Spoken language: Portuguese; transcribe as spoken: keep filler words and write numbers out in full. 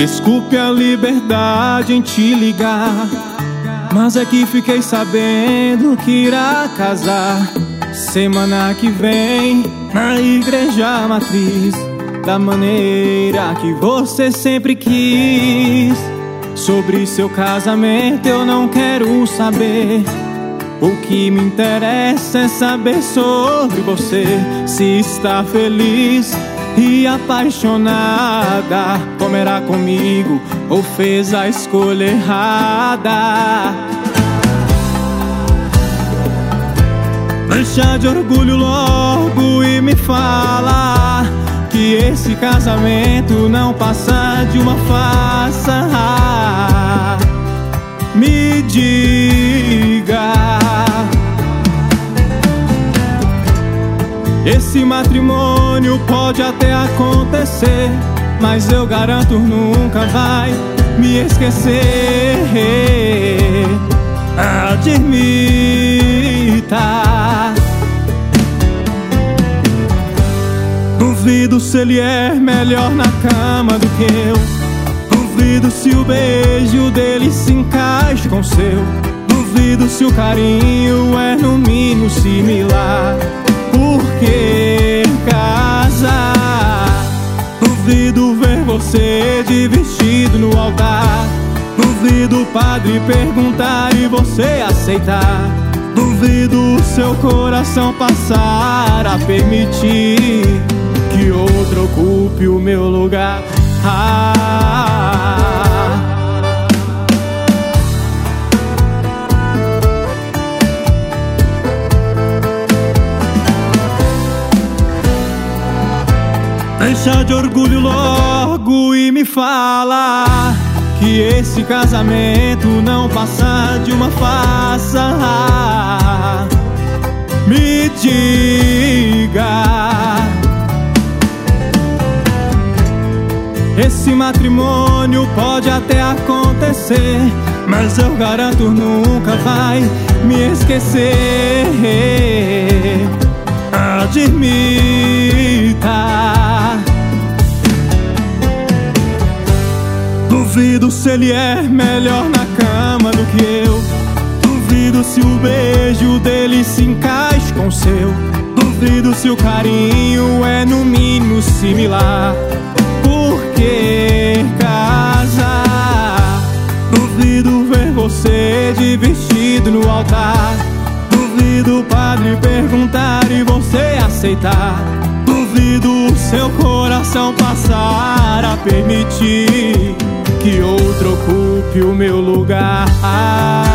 Desculpe a liberdade em te ligar, mas é que fiquei sabendo que irá casar semana que vem na igreja matriz, da maneira que você sempre quis. Sobre seu casamento eu não quero saber. O que me interessa é saber sobre você, se está feliz e apaixonada, como era comigo, ou fez a escolha errada. Deixa de orgulho logo e me fala que esse casamento não passa de uma farsa. Me diga, esse matrimônio pode até acontecer, mas eu garanto nunca vai me esquecer. Admita, duvido se ele é melhor na cama do que eu. Duvido se o beijo dele se encaixa com o seu. Duvido se o carinho é no mínimo similar. Por que casar? Duvido ver você de vestido no altar. Duvido o padre perguntar e você aceitar. Duvido o seu coração passar a permitir que outro ocupe o meu lugar. Ah, deixa de orgulho logo e me fala que esse casamento não passa de uma farsa. Me diga, esse matrimônio pode até acontecer, mas eu garanto nunca vai me esquecer. Admita, duvido se ele é melhor na cama do que eu. Duvido se o beijo dele se encaixa com o seu. Duvido se o carinho é no mínimo similar. Por que casar? Duvido ver você de vestido no altar. Duvido o padre perguntar e você aceitar. Duvido o seu coração passar a permitir que outro ocupe o meu lugar.